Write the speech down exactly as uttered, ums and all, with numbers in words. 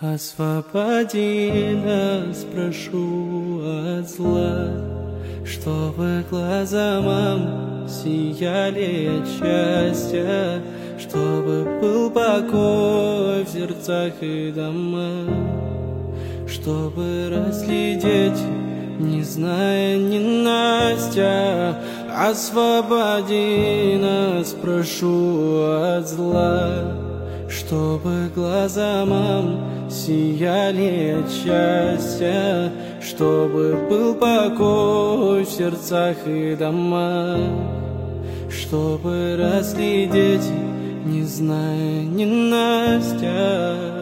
Освободи нас, прошу, от зла, чтобы глаза мам сияли от счастья, чтобы был покой в сердцах и домах, чтобы росли дети, не зная ненастья. Освободи нас, прошу, от зла, чтобы глаза мам сияли от счастья, чтобы был покой в сердцах и домах, чтобы росли дети, не зная ненастья.